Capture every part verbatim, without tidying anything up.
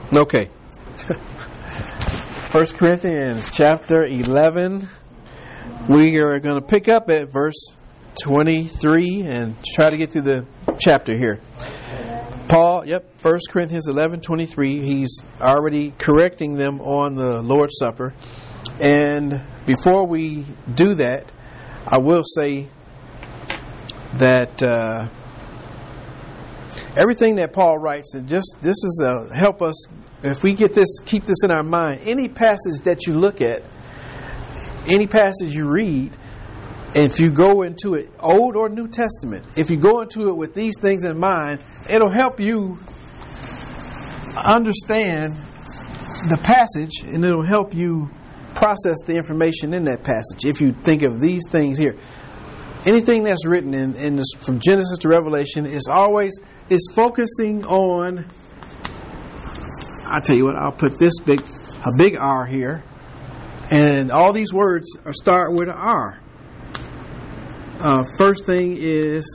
Okay. First Corinthians chapter eleven. We are going to pick up at verse twenty-three and try to get through the chapter here. Paul, yep, First Corinthians eleven twenty-three. He's already correcting them on the Lord's Supper. And before we do that, I will say that uh, everything that Paul writes, and just this is a help us if we get this, keep this in our mind. Any passage that you look at, any passage you read, if you go into it, Old or New Testament, if you go into it with these things in mind, it'll help you understand the passage, and it'll help you process the information in that passage. If you think of these things here, anything that's written in, in this, from Genesis to Revelation is always is focusing on. I tell you what, I'll put this big a big R here, and all these words are start with an R. Uh, first thing is,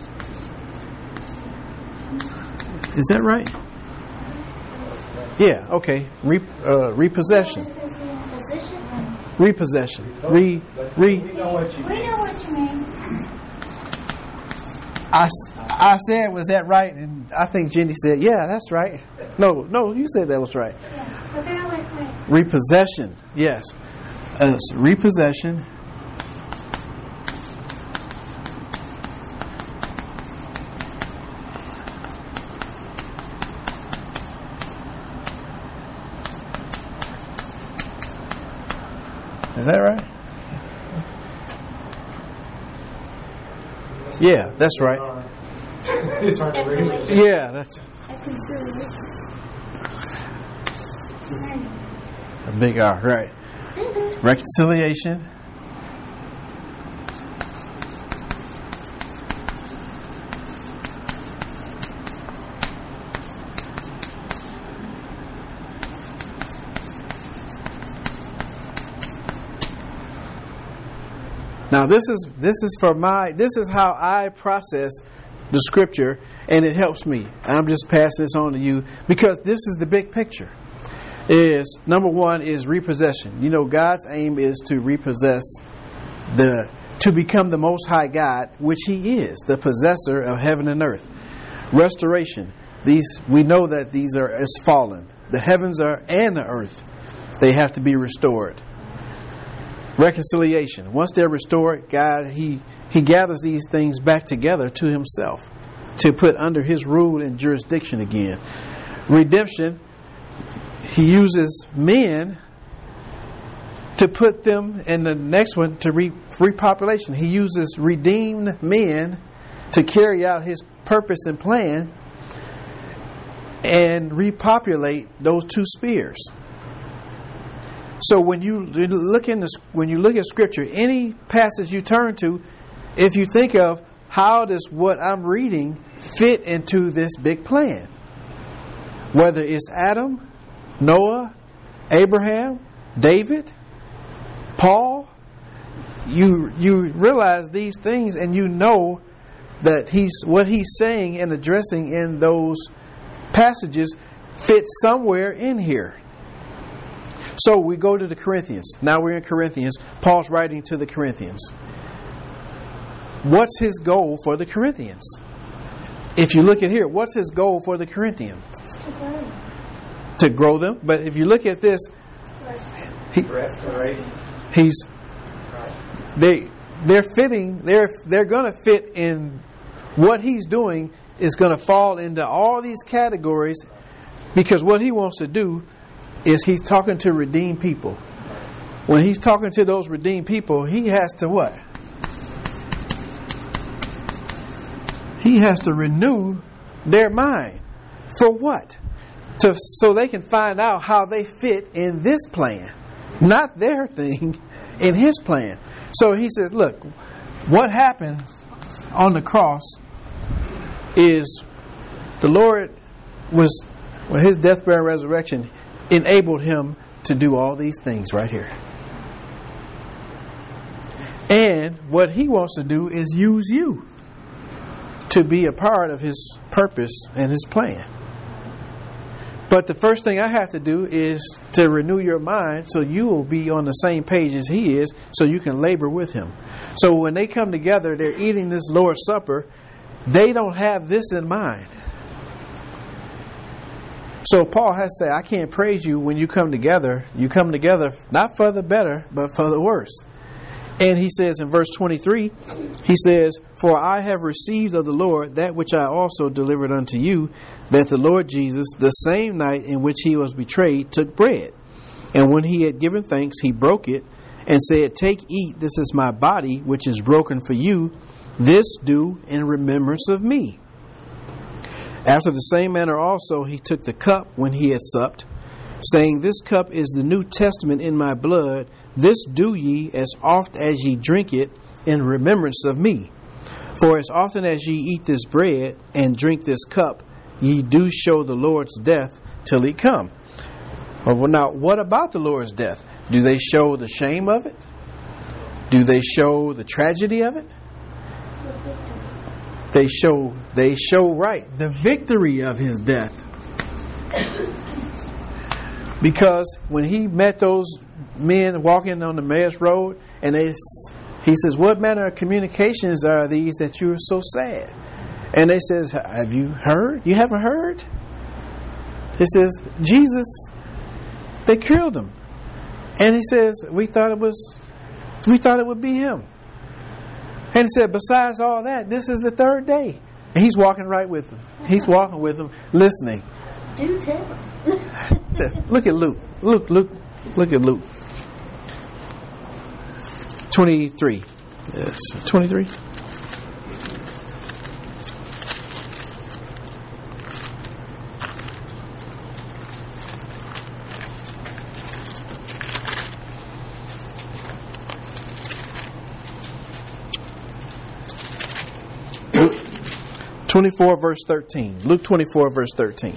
is that right? Yeah. Okay. Re, uh, repossession. Repossession. Re. Re. We know what you mean. We know what you mean. I, I said, was that right? And I think Jenny said, yeah, that's right. No, no, you said that was right. Yeah, but then I went, wait. Repossession. Yes. Uh, repossession. Is that right? Yeah, that's right. It's hard to read. Yeah, that's a big R, right? Mm-hmm. Reconciliation. Now this is this is for my this is how I process the scripture, and it helps me. And I'm just passing this on to you because this is the big picture. Is number one is repossession. You know, God's aim is to repossess the to become the Most High God, which He is, the possessor of heaven and earth. Restoration. These we know that these are as fallen. The heavens are and the earth. They have to be restored. Reconciliation. Once they're restored, God, He He gathers these things back together to Himself to put under His rule and jurisdiction again. Redemption. He uses men to put them, and the next one to re, repopulation. He uses redeemed men to carry out His purpose and plan and repopulate those two spheres. So when you look in this, when you look at Scripture, any passage you turn to, if you think of how does what I'm reading fit into this big plan, whether it's Adam, Noah, Abraham, David, Paul, you you realize these things, and you know that he's what he's saying and addressing in those passages fits somewhere in here. So we go to the Corinthians. Now we're in Corinthians. Paul's writing to the Corinthians. What's his goal for the Corinthians? If you look at here, what's his goal for the Corinthians? To grow. To grow them. But if you look at this, he, he's they they're fitting. They're they're going to fit in what he's doing is going to fall into all these categories, because what he wants to do is he's talking to redeemed people. When he's talking to those redeemed people, he has to what? He has to renew their mind. For what? To, so they can find out how they fit in this plan. Not their thing, in His plan. So he says, look, what happened on the cross is the Lord was, when His death, burial, and resurrection enabled Him to do all these things right here. And what He wants to do is use you to be a part of His purpose and His plan. But the first thing I have to do is to renew your mind so you will be on the same page as he is, so you can labor with him. So when they come together, they're eating this Lord's Supper, they don't have this in mind. So Paul has to say, I can't praise you when you come together. You come together not for the better, but for the worse. And he says in verse twenty-three, he says, for I have received of the Lord that which I also delivered unto you, that the Lord Jesus, the same night in which he was betrayed, took bread. And when he had given thanks, he broke it and said, take, eat, this is my body, which is broken for you. This do in remembrance of me. After the same manner also he took the cup when he had supped, saying, this cup is the New Testament in my blood. This do ye as oft as ye drink it in remembrance of me. For as often as ye eat this bread and drink this cup, ye do show the Lord's death till he come. Well, now, what about the Lord's death? Do they show the shame of it? Do they show the tragedy of it? They show, they show right, the victory of his death. Because when he met those men walking on the Emmaus Road, and they, he says, what manner of communications are these that you are so sad? And they says, have you heard? You haven't heard? He says, Jesus, they killed him. And he says, we thought it was, we thought it would be him. And he said, besides all that, this is the third day. And he's walking right with them. He's walking with them, listening. Do tell. Look at Luke. Luke, Luke, look at Luke. twenty-three. Yes, twenty-three. twenty-four verse thirteen. Luke twenty-four verse thirteen.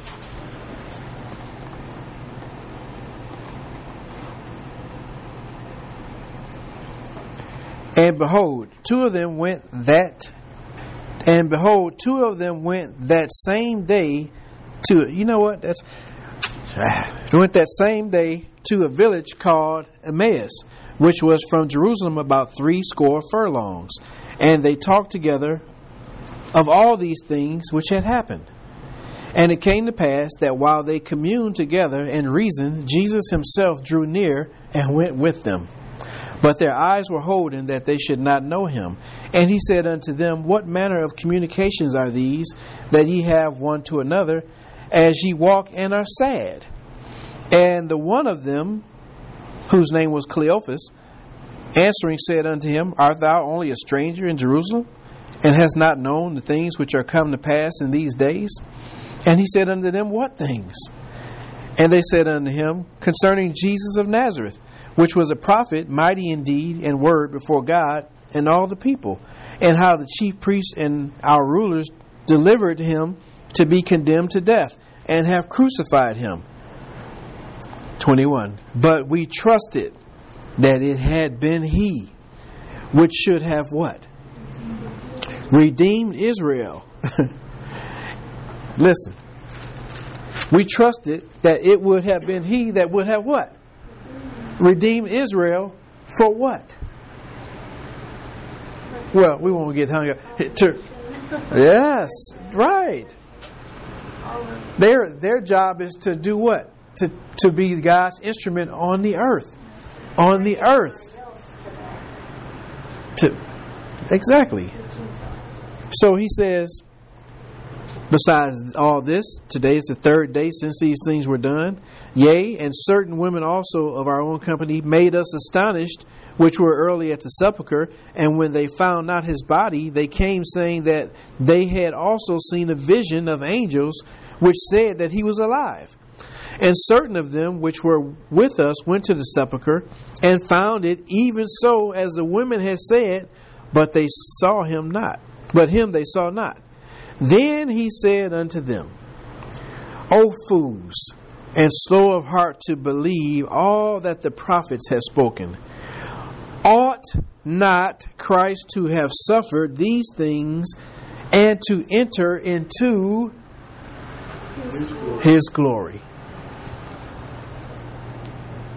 And behold, two of them went that, and behold, two of them went that same day to, you know what, that's, went that same day to a village called Emmaus, which was from Jerusalem about three score furlongs. And they talked together of all these things which had happened. And it came to pass that while they communed together and reasoned, Jesus himself drew near and went with them. But their eyes were holden that they should not know him. And he said unto them, what manner of communications are these that ye have one to another, as ye walk and are sad? And the one of them, whose name was Cleophas, answering said unto him, art thou only a stranger in Jerusalem, and hast not known the things which are come to pass in these days? And he said unto them, what things? And they said unto him, concerning Jesus of Nazareth, which was a prophet, mighty in deed and word before God and all the people, and how the chief priests and our rulers delivered him to be condemned to death, and have crucified him. twenty-one. But we trusted that it had been he which should have what? Redeemed Israel. Listen. We trusted that it would have been he that would have what? Redeemed Israel for what? Well, we won't get hung up. Yes, right. Their their job is to do what? To to be God's instrument on the earth. On the earth. To exactly. So he says, besides all this, today is the third day since these things were done. Yea, and certain women also of our own company made us astonished, which were early at the sepulchre. And when they found not his body, they came saying that they had also seen a vision of angels, which said that he was alive. And certain of them which were with us went to the sepulchre, and found it even so as the women had said, but they saw him not. But him they saw not. Then he said unto them, O fools, and slow of heart to believe all that the prophets have spoken. Ought not Christ to have suffered these things, and to enter into his glory? His glory.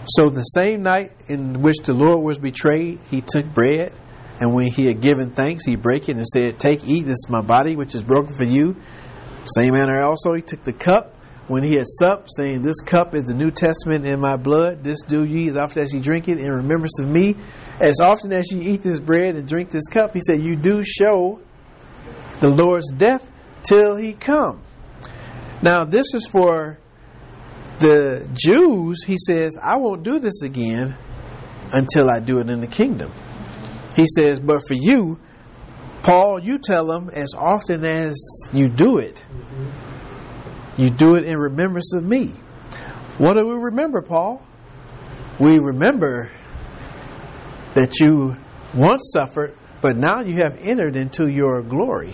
So the same night in which the Lord was betrayed, he took bread, and when he had given thanks, he brake it and said, "Take, eat, this is my body, which is broken for you." Same manner also he took the cup when he had supped, saying, "This cup is the New Testament in my blood. This do ye as often as ye drink it in remembrance of me. As often as ye eat this bread and drink this cup," he said, "you do show the Lord's death till he come." Now this is for the Jews. He says, "I won't do this again until I do it in the kingdom." He says, "But for you, Paul, you tell them as often as you do it, you do it in remembrance of me." What do we remember, Paul? We remember that you once suffered, but now you have entered into your glory.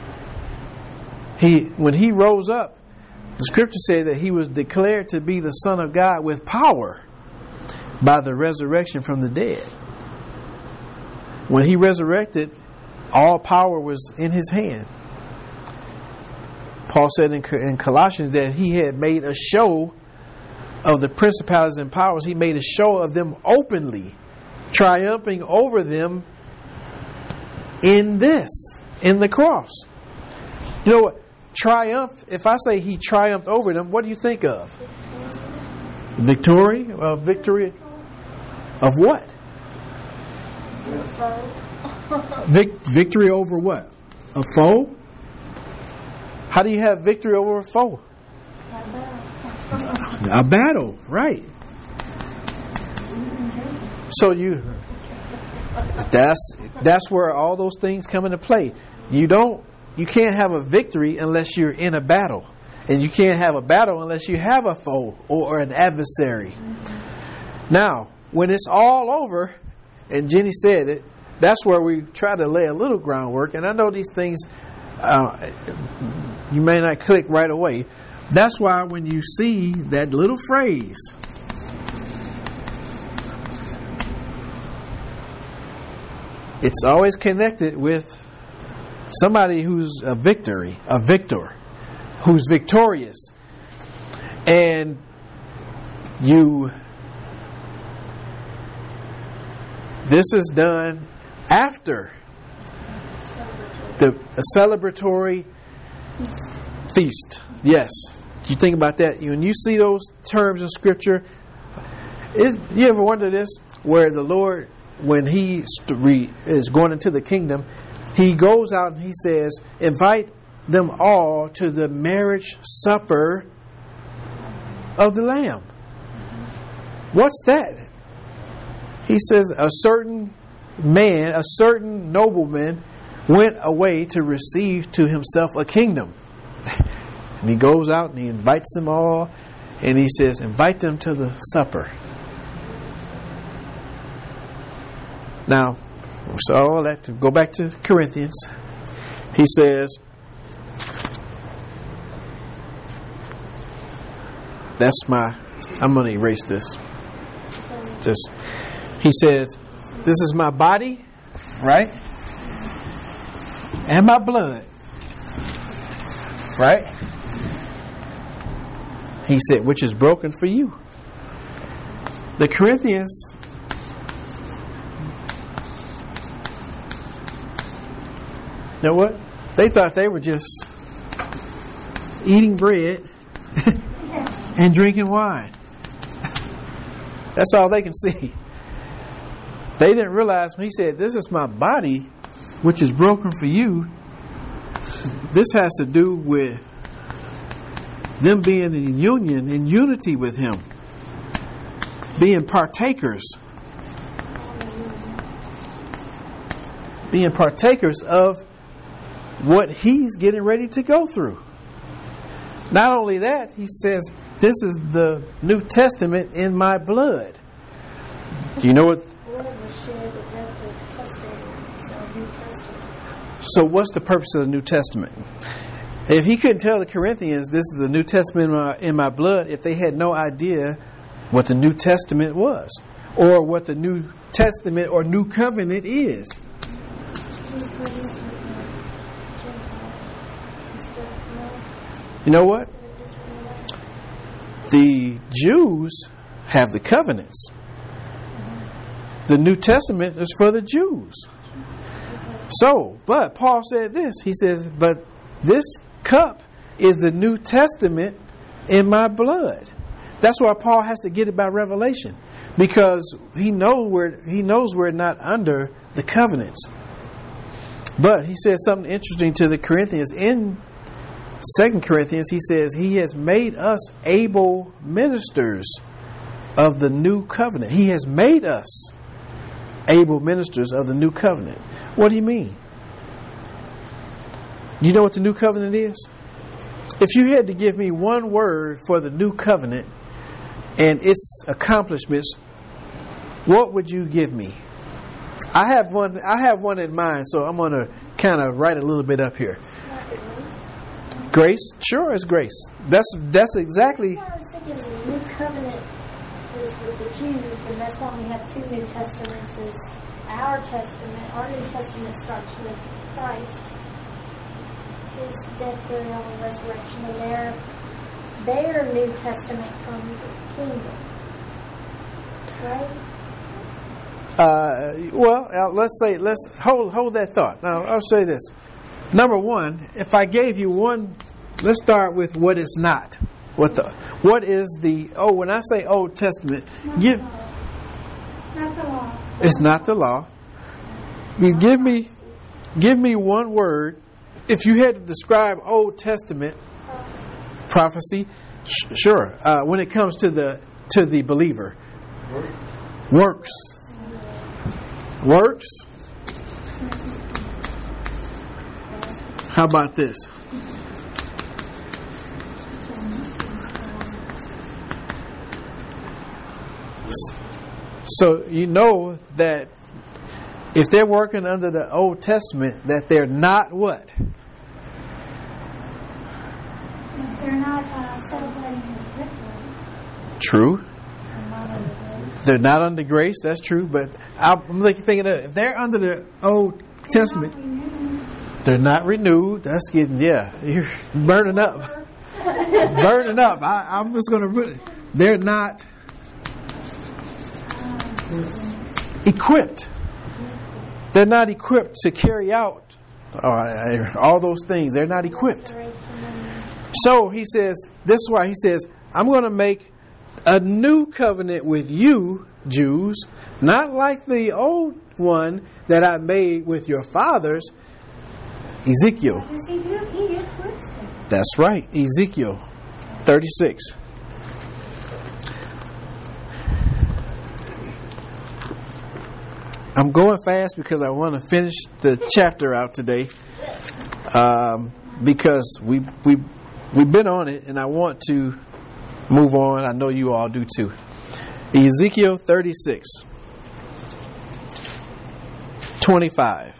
He, when he rose up, the scripture said that he was declared to be the Son of God with power by the resurrection from the dead. When he resurrected, all power was in his hand. Paul said in, in Colossians that he had made a show of the principalities and powers. He made a show of them openly, triumphing over them in this, in the cross. You know what? Triumph, if I say he triumphed over them, what do you think of? Victory? Uh, victory of what? Vic- victory over what? A foe? How do you have victory over a foe? A battle, right. So you that's that's where all those things come into play. You don't You can't have a victory unless you're in a battle. And you can't have a battle unless you have a foe or an adversary. Now, when it's all over, and Jenny said it, that's where we try to lay a little groundwork. And I know these things, uh, you may not click right away. That's why when you see that little phrase, it's always connected with somebody who's a victory, a victor, who's victorious. And you, this is done after the a celebratory feast. Yes. You think about that. When you see those terms in Scripture, is you ever wonder this? Where the Lord, when He is going into the kingdom, He goes out and He says, invite them all to the marriage supper of the Lamb. What's that? He says a certain man, a certain nobleman went away to receive to himself a kingdom. And he goes out and he invites them all, and he says, invite them to the supper. Now, so all that to go back to Corinthians, he says, that's my, I'm going to erase this. Just, he says, this is my body, right? And my blood, right? He said, which is broken for you. The Corinthians, you know what? They thought they were just eating bread and drinking wine. That's all they can see. They didn't realize when he said, this is my body, which is broken for you. This has to do with them being in union, in unity with Him, being partakers, being partakers of what He's getting ready to go through. Not only that, he says, this is the New Testament in my blood. Do you know what? So what's the purpose of the New Testament? If he couldn't tell the Corinthians this is the New Testament in my, in my blood, if they had no idea what the New Testament was, or what the New Testament or New Covenant is. You know what? The Jews have the covenants. The New Testament is for the Jews. So, but Paul said this. He says, but this cup is the New Testament in my blood. That's why Paul has to get it by revelation, because he knows we're he knows we're not under the covenants. But he says something interesting to the Corinthians in Second Corinthians. He says he has made us able ministers of the new covenant. He has made us able ministers of the new covenant. What do you mean? You know what the new covenant is? If you had to give me one word for the new covenant and its accomplishments, what would you give me? I have one. I have one in mind, so I'm going to kind of write a little bit up here. Grace, sure, it's grace. That's that's exactly. I was thinking the new covenant is with the Jews, and that's why we have two New Testaments. Is our testament, our New Testament starts with Christ, His death, burial, and resurrection, and their their New Testament comes with the kingdom, right? Uh, well, uh, let's say let's hold hold that thought. Now, I'll say this. Number one, if I gave you one, let's start with what is not. What the what is the oh? When I say Old Testament, give. It's not the law. It's not the law. You give me, give me one word. If you had to describe Old Testament prophecy, sh- sure. Uh, when it comes to the to the believer, works, works. How about this? So you know that if they're working under the Old Testament, that they're not what? They're not uh, celebrating His victory. True. They're not under grace. They're not under grace. That's true. But I'm thinking that if they're under the Old Testament, they're not renewed. That's getting, yeah, you're burning up. burning up. I, I'm just going to put it. They're not equipped. They're not equipped to carry out uh, all those things. They're not equipped. So he says, this is why he says, I'm going to make a new covenant with you, Jews, not like the old one that I made with your fathers. Ezekiel. What does He do? He equips them. That's right. Ezekiel thirty-six. I'm going fast because I want to finish the chapter out today. Um, because we we we've been on it, and I want to move on. I know you all do too. Ezekiel thirty-six, twenty-five.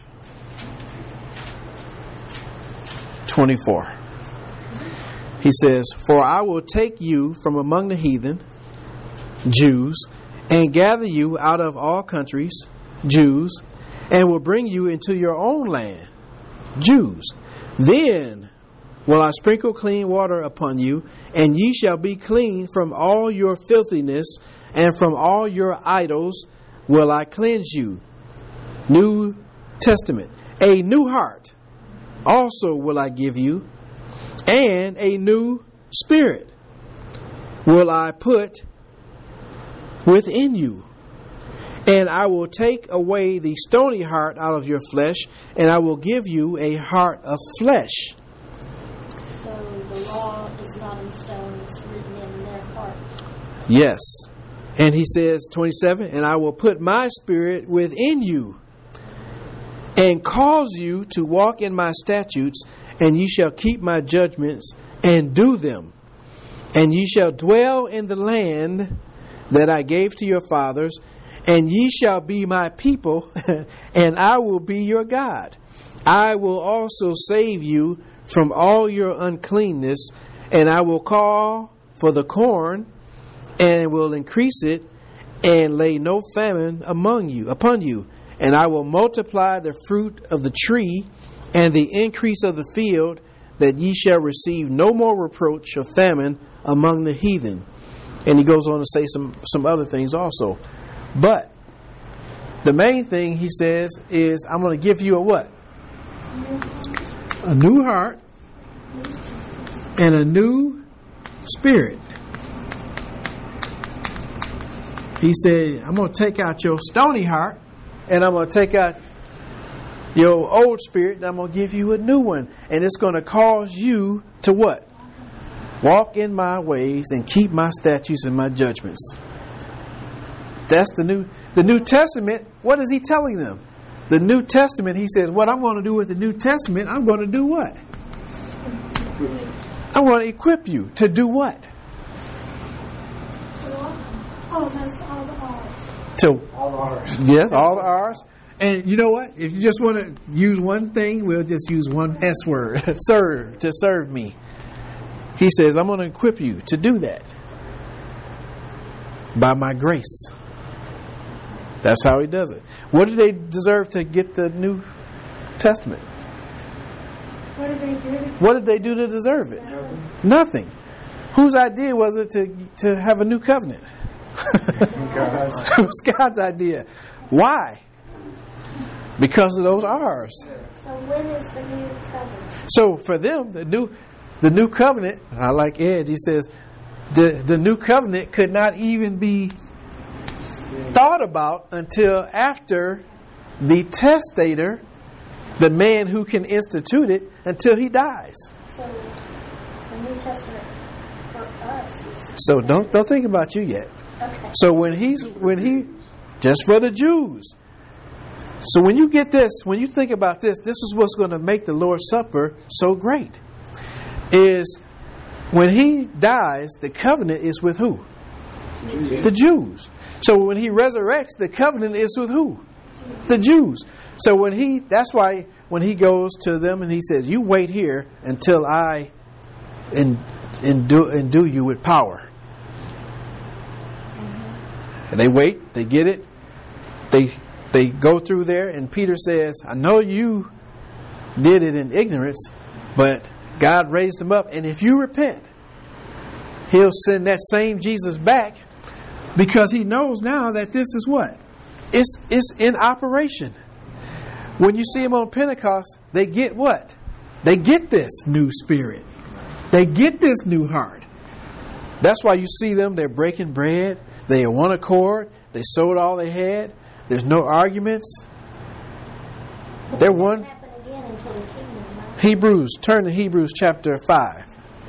twenty-four. He says, for I will take you from among the heathen, Jews, and gather you out of all countries, Jews, and will bring you into your own land, Jews. Then will I sprinkle clean water upon you, and ye shall be clean from all your filthiness, and from all your idols will I cleanse you. New Testament. A new heart also will I give you, and a new spirit will I put within you. And I will take away the stony heart out of your flesh, and I will give you a heart of flesh. So the law is not in stone, it's written in their heart. Yes. And he says, twenty-seven, and I will put my spirit within you, and cause you to walk in my statutes, and ye shall keep my judgments and do them. And ye shall dwell in the land that I gave to your fathers, and ye shall be my people, and I will be your God. I will also save you from all your uncleanness, and I will call for the corn, and will increase it, and lay no famine among you, upon you. And I will multiply the fruit of the tree and the increase of the field, that ye shall receive no more reproach of famine among the heathen. And he goes on to say some, some other things also. But the main thing he says is, I'm going to give you a what? A new heart and a new spirit. He said, I'm going to take out your stony heart and I'm going to take out your old spirit and I'm going to give you a new one. And it's going to cause you to what? Walk in my ways and keep my statutes and my judgments. That's the new the New Testament. What is he telling them? The New Testament, he says, what I'm going to do with the New Testament, I'm going to do what? I'm going to equip you to do what? Oh, that's all the R's. To All the R's. yes, all the R's. And you know what? If you just want to use one thing, we'll just use one S word. Serve, to serve me. He says, I'm going to equip you to do that. By my grace. That's how he does it. What did they deserve to get the New Testament? What did they do? What did they do to deserve it? Nothing. Whose idea was it to, to have a new covenant? God's. It was God's idea. Why? Because of those R's. So when is the new covenant? So for them, the new the new covenant, I like Ed, he says, the, the new covenant could not even be thought about until after the testator, the man who can institute it, until he dies. So the New Testament for us is So don't don't think about you yet. okay. So when he's when he just for the Jews. So when you get this, when you think about this, this is what's going to make the Lord's Supper so great. Is when he dies, the covenant is with who? Jews. The Jews. So when he resurrects, the covenant is with who? The Jews. So when he, that's why when he goes to them and he says, you wait here until I endue, endue you with power. And they wait, they get it, they they go through there, and Peter says, I know you did it in ignorance, but God raised him up, and if you repent, he'll send that same Jesus back, because he knows now that this is what? It's, it's in operation. When you see them on Pentecost, they get what? They get this new spirit. They get this new heart. That's why you see them, they're breaking bread. They are one accord. They sold all they had. There's no arguments. They're one. Happen again until the kingdom, right? Hebrews, turn to Hebrews chapter five.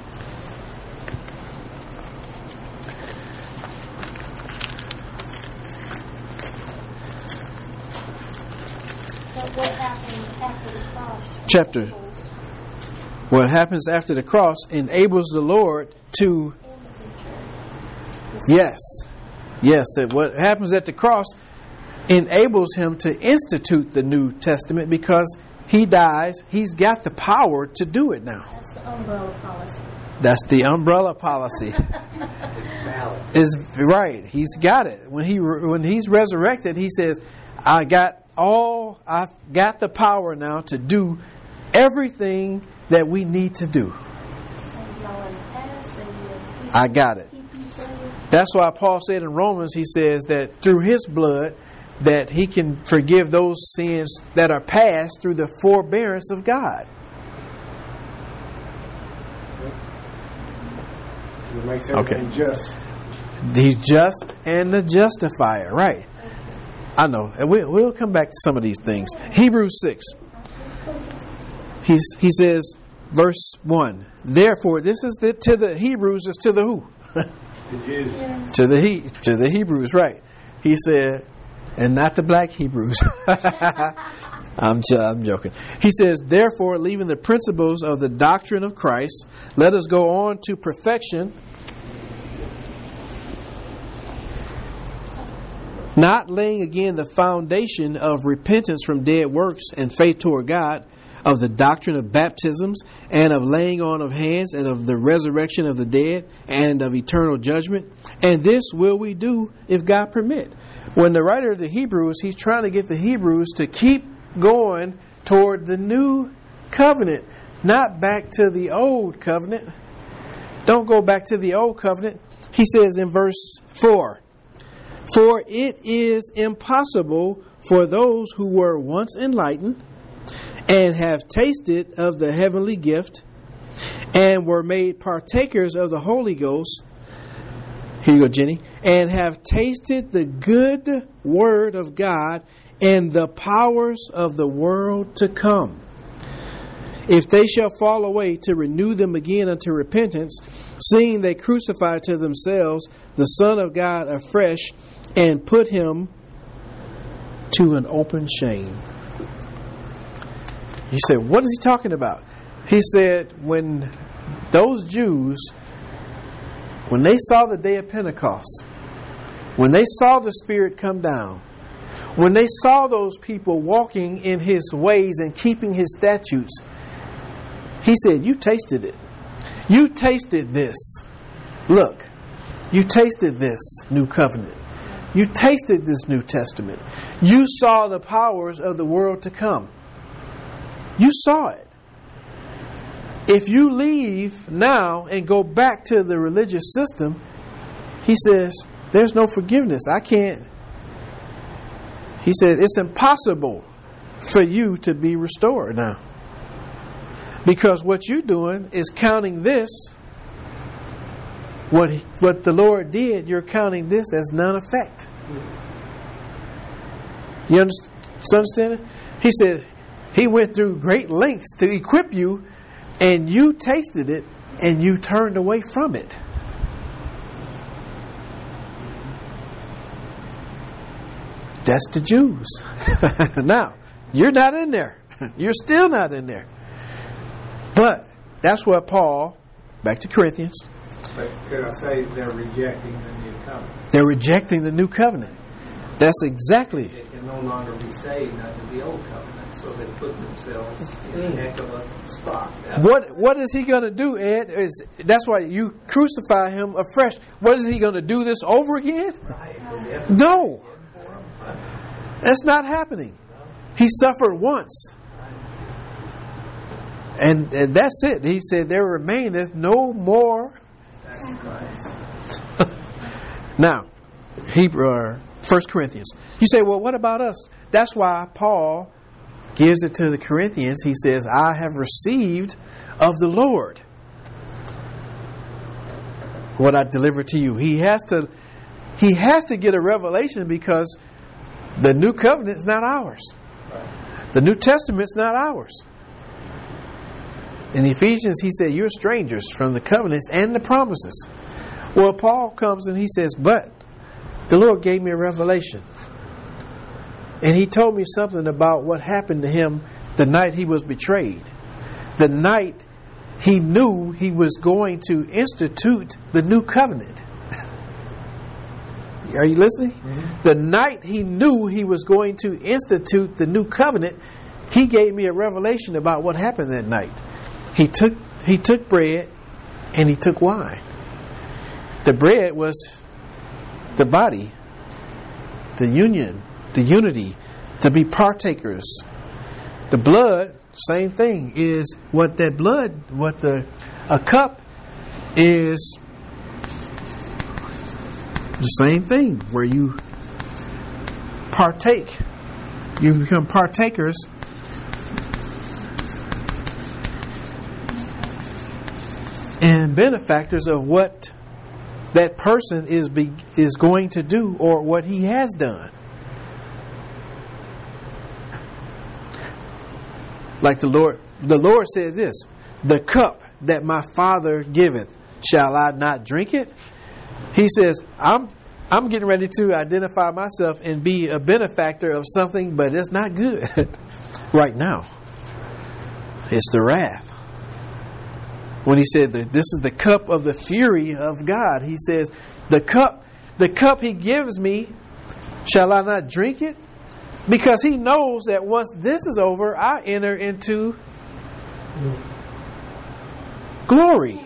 But what happens after the cross? Chapter. What happens after the cross enables the Lord to, yes, yes, that what happens at the cross enables him to institute the New Testament, because he dies, he's got the power to do it now. That's the umbrella policy. That's the umbrella policy. It's valid. Is right. He's got it. When he when he's resurrected, he says, I got all I've got the power now to do everything that we need to do. Save y'all in the past, save you in the future. I got it. Keep you saved. That's why Paul said in Romans, he says that through his blood, that he can forgive those sins that are past through the forbearance of God. It makes everything Okay. just. He's just and the justifier, right? I know. And we, we'll come back to some of these things. Hebrews six. He's, he says, verse one. Therefore, this is the, to the Hebrews, is to the who? The Jews. Yes. to the he, to the Hebrews, right? He said, and not the black Hebrews. I'm, j- I'm joking. He says, therefore, leaving the principles of the doctrine of Christ, let us go on to perfection, not laying again the foundation of repentance from dead works and faith toward God, of the doctrine of baptisms, and of laying on of hands, and of the resurrection of the dead, and of eternal judgment. And this will we do if God permit. When the writer of the Hebrews, he's trying to get the Hebrews to keep going toward the new covenant, not back to the old covenant. Don't go back to the old covenant. He says in verse four, "For it is impossible for those who were once enlightened and have tasted of the heavenly gift and were made partakers of the Holy Ghost," here you go, Jenny, "and have tasted the good word of God and the powers of the world to come, if they shall fall away, to renew them again unto repentance, seeing they crucify to themselves the Son of God afresh, and put him to an open shame." You say, what is he talking about? He said, when those Jews, when they saw the day of Pentecost, when they saw the Spirit come down, when they saw those people walking in His ways and keeping His statutes, He said, you tasted it. You tasted this. Look, you tasted this new covenant. You tasted this New Testament. You saw the powers of the world to come. You saw it. If you leave now and go back to the religious system, He says, there's no forgiveness. I can't. He said, it's impossible for you to be restored now. Because what you're doing is counting this, what he, what the Lord did, you're counting this as none effect. You understand it? He said, He went through great lengths to equip you, and you tasted it, and you turned away from it. That's the Jews. Now, you're not in there. You're still not in there. But that's what Paul, back to Corinthians. But could I say they're rejecting the new covenant? They're rejecting the new covenant. That's exactly. They can no longer be saved under the old covenant, so they put themselves in a heck of a spot. That's What What is he going to do, Ed? Is that's why you crucify him afresh. What is he going to do this over again? right. Does he have to No, pay for them? that's not happening. He suffered once. And, and that's it. He said, there remaineth no more Sacrifice. Now, Hebrew, uh, First Corinthians. You say, well, what about us? That's why Paul gives it to the Corinthians. He says, I have received of the Lord what I delivered to you. He has to, he has to get a revelation because the new covenant is not ours. The New Testament is not ours. In Ephesians, he said, you're strangers from the covenants and the promises. Well, Paul comes and he says, but the Lord gave me a revelation. And He told me something about what happened to him the night he was betrayed. The night he knew he was going to institute the new covenant. Are you listening? Mm-hmm. The night he knew he was going to institute the new covenant, He gave me a revelation about what happened that night. He took he took bread and He took wine. The bread was the body, the union, the unity, to be partakers. The blood, same thing, is what that blood, what the a cup is the same thing, where you partake. You become partakers. And benefactors of what that person is be, is going to do or what he has done. Like the Lord, the Lord said this, the cup that my Father giveth, shall I not drink it? He says, I'm I'm getting ready to identify myself and be a benefactor of something, but it's not good right now. It's the wrath. When He said that this is the cup of the fury of God, He says, the cup, the cup He gives me, shall I not drink it? Because He knows that once this is over, I enter into glory.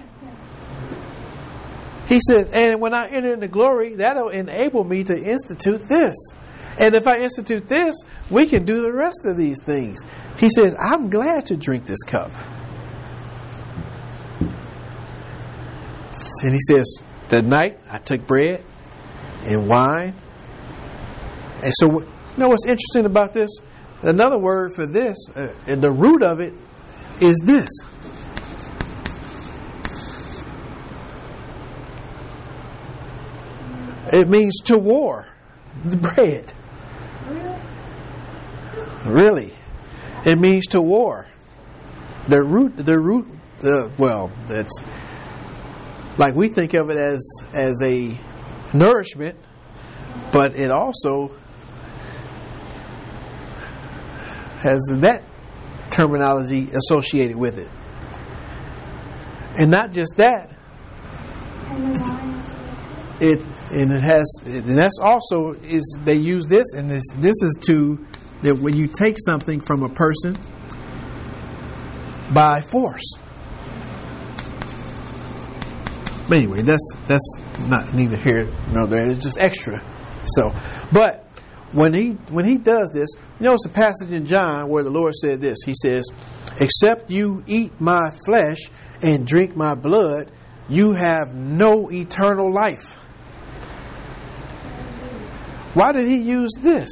He said, and when I enter into glory, that'll enable me to institute this. And if I institute this, we can do the rest of these things. He says, I'm glad to drink this cup. And He says, that night I took bread and wine. And so, you know what's interesting about this? Another word for this, uh, and the root of it is this. It means to war. The bread. Really? It means to war. The root, the root, uh, well, that's like we think of it as as a nourishment, but it also has that terminology associated with it. And not just that, it and it has, and that's also is they use this, and this this is to that when you take something from a person by force. But anyway, that's that's not neither here nor there. It's just extra. So, but when he when he does this, you know, it's a passage in John where the Lord said this. He says, "Except you eat my flesh and drink my blood, you have no eternal life." Why did he use this?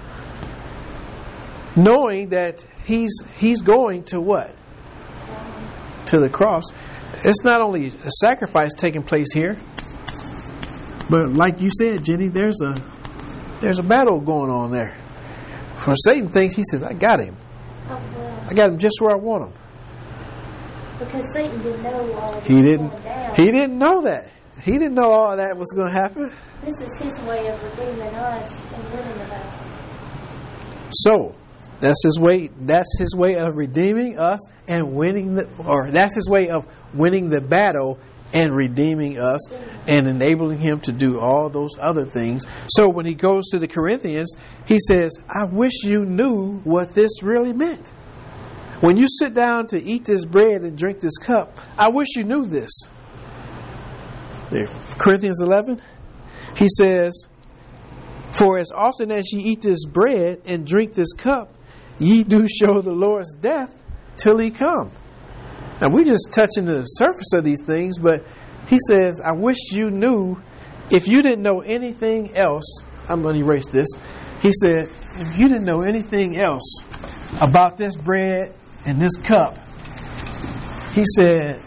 Knowing that he's he's going to what? To the cross. It's not only a sacrifice taking place here, but like you said, Jenny, there's a there's a battle going on there. For Satan thinks, he says, I got him. Oh, well. I got him just where I want him. Because Satan didn't know all of this He didn't going down. he didn't know that. He didn't know all of that was going to happen. This is his way of redeeming us and winning the battle. So, that's his way. That's his way of redeeming us and winning the, or that's his way of winning the battle and redeeming us and enabling him to do all those other things. So when he goes to the Corinthians, he says, "I wish you knew what this really meant. When you sit down to eat this bread and drink this cup, I wish you knew this." There, Corinthians eleven, he says, "For as often as ye eat this bread and drink this cup, ye do show the Lord's death till he come." Now we just touching the surface of these things, but he says, "I wish you knew, if you didn't know anything else," I'm going to erase this. He said, "If you didn't know anything else about this bread and this cup," he said,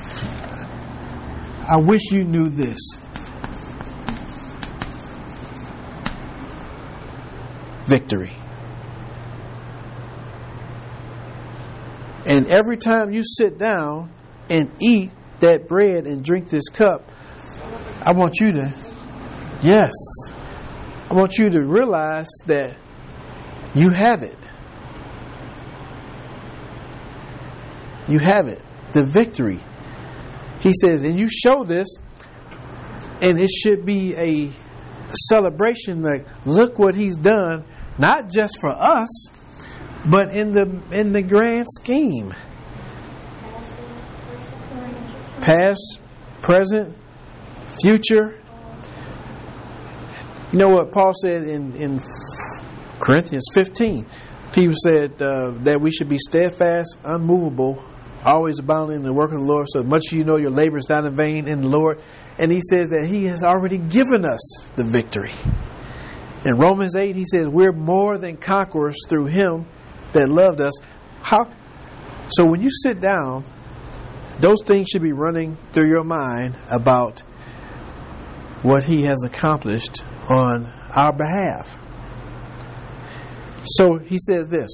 "I wish you knew this. Victory." And every time you sit down and eat that bread and drink this cup, I want you to, yes, I want you to realize that you have it. You have it. The victory. He says, and you show this, and it should be a celebration like, look what he's done, not just for us, but in the in the grand scheme. Past, present, future. You know what Paul said in, in Corinthians fifteen? He said uh, that we should be steadfast, unmovable, always abounding in the work of the Lord, so much you know your labor is not in vain in the Lord. And he says that he has already given us the victory. In Romans eight, he says we're more than conquerors through him that loved us. How? So when you sit down, those things should be running through your mind about what he has accomplished on our behalf. So he says this.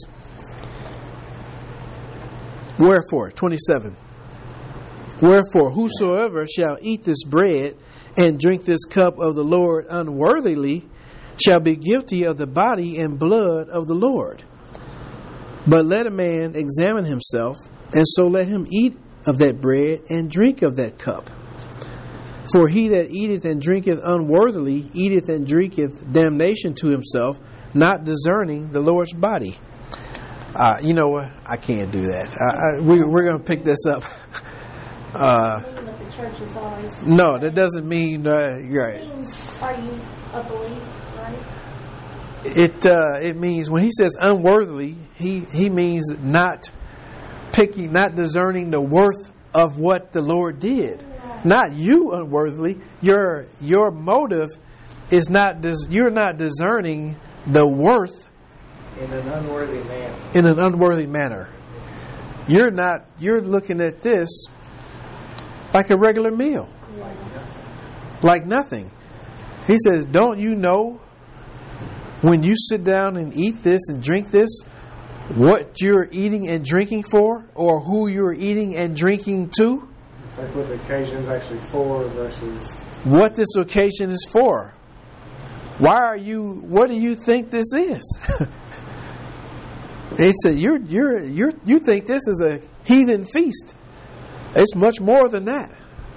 Wherefore, twenty-seven. Wherefore, whosoever shall eat this bread and drink this cup of the Lord unworthily shall be guilty of the body and blood of the Lord. But let a man examine himself, and so let him eat of that bread and drink of that cup. For he that eateth and drinketh unworthily eateth and drinketh damnation to himself, not discerning the Lord's body. Uh, you know what? I can't do that. I, I, we, we're going to pick this up. Uh, the church is always no, that doesn't mean uh, you're right. It means, are you a believer, right? It uh, it means when he says unworthily, he he means not picking, not discerning the worth of what the Lord did. Right. Not you unworthily. Your your motive is not dis- you're not discerning the worth In an unworthy manner. in an unworthy manner. You're not you're looking at this like a regular meal. Like nothing. He says, "Don't you know when you sit down and eat this and drink this, what you're eating and drinking for, or who you're eating and drinking to? It's like what the occasion is actually for versus What this occasion is for. Why are you? What do you think this is?" He said, "You're you're you're you think this is a heathen feast? It's much more than that."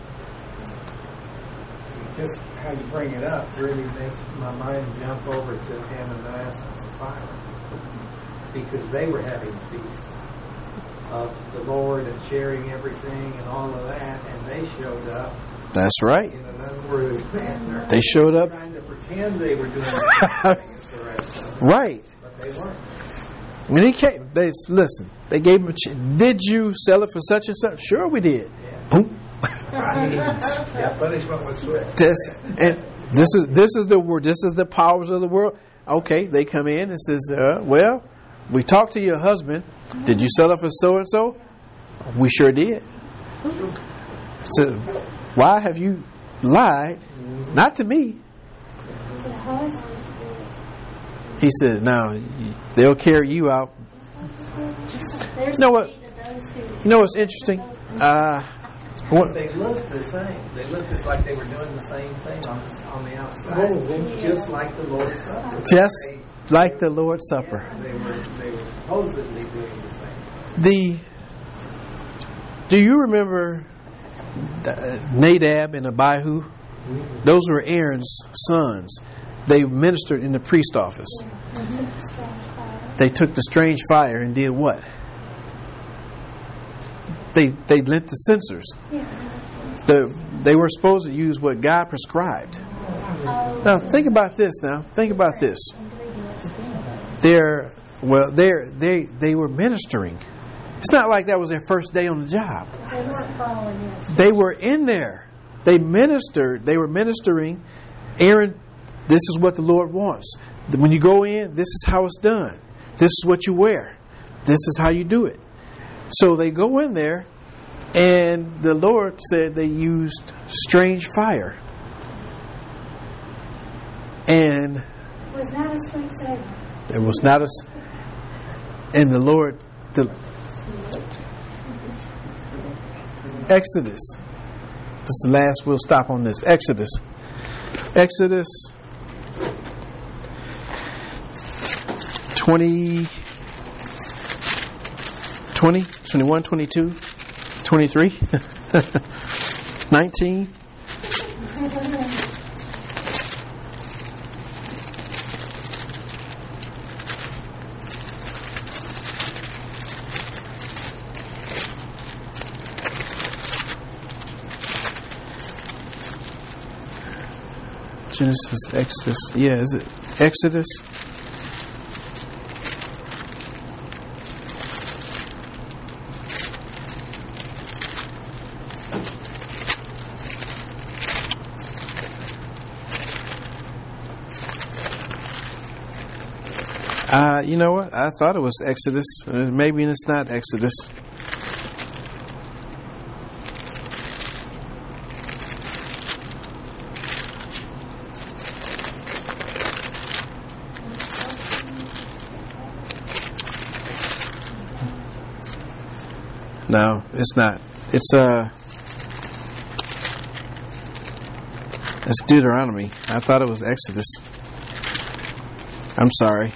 Just how you bring it up really makes my mind jump over to Ananias and Sapphira, because they were having a feast of the Lord and sharing everything and all of that, and they showed up That's right. in an unworthy manner. They showed up trying to pretend they were doing the same thing as the rest of them, right. but they weren't. When he came, they listen. They gave him a ch- Did you sell it for such and such? Sure, we did. Yeah. Boom. I mean, yeah, punishment was swift. This and this is this is the word. This is the powers of the world. Okay, they come in and says, uh, "Well, we talked to your husband. Did you sell it for so and so? We sure did. So why have you lied? Not to me." He said, "Now they'll carry you out." There's You know what? the fate of those who- You know what's interesting? Uh, what, They looked the same. They looked just like they were doing the same thing on the, on the outside, What was it? just like the Lord's Supper. just They- like the Lord's Supper. Yeah, they were they were supposedly doing the same. The Do you remember uh, Nadab and Abihu? Those were Aaron's sons. They ministered in the priest office. They took the strange fire and did what? They they lit the censers. The, they were supposed to use what God prescribed. Now think about this. Now think about this. They're well. They're they they were ministering. It's not like that was their first day on the job. They weren't following this. They were in there. They ministered. They were ministering. Aaron, this is what the Lord wants. When you go in, this is how it's done. This is what you wear. This is how you do it. So they go in there, and the Lord said they used strange fire. And It was not a sweet savor. it was not a. s- And the Lord, the Exodus. This is the last. We'll stop on this. Exodus. Exodus twenty, twenty, twenty-one, twenty-two, twenty-three, nineteen. Genesis, Exodus. Yeah, is it Exodus? Uh, you know what? I thought it was Exodus. Uh, maybe it's not Exodus. No, it's not. It's uh, it's Deuteronomy. I thought it was Exodus. I'm sorry.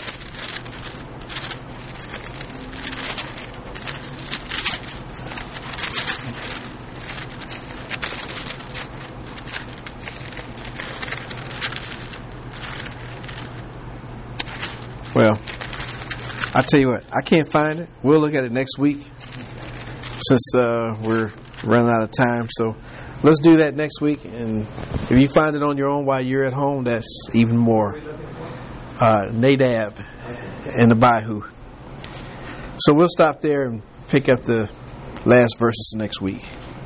Well, I'll tell you what. I can't find it. We'll look at it next week, since uh, we're running out of time. So let's do that next week. And if you find it on your own while you're at home, that's even more. Uh, Nadab and Abihu. So we'll stop there and pick up the last verses next week.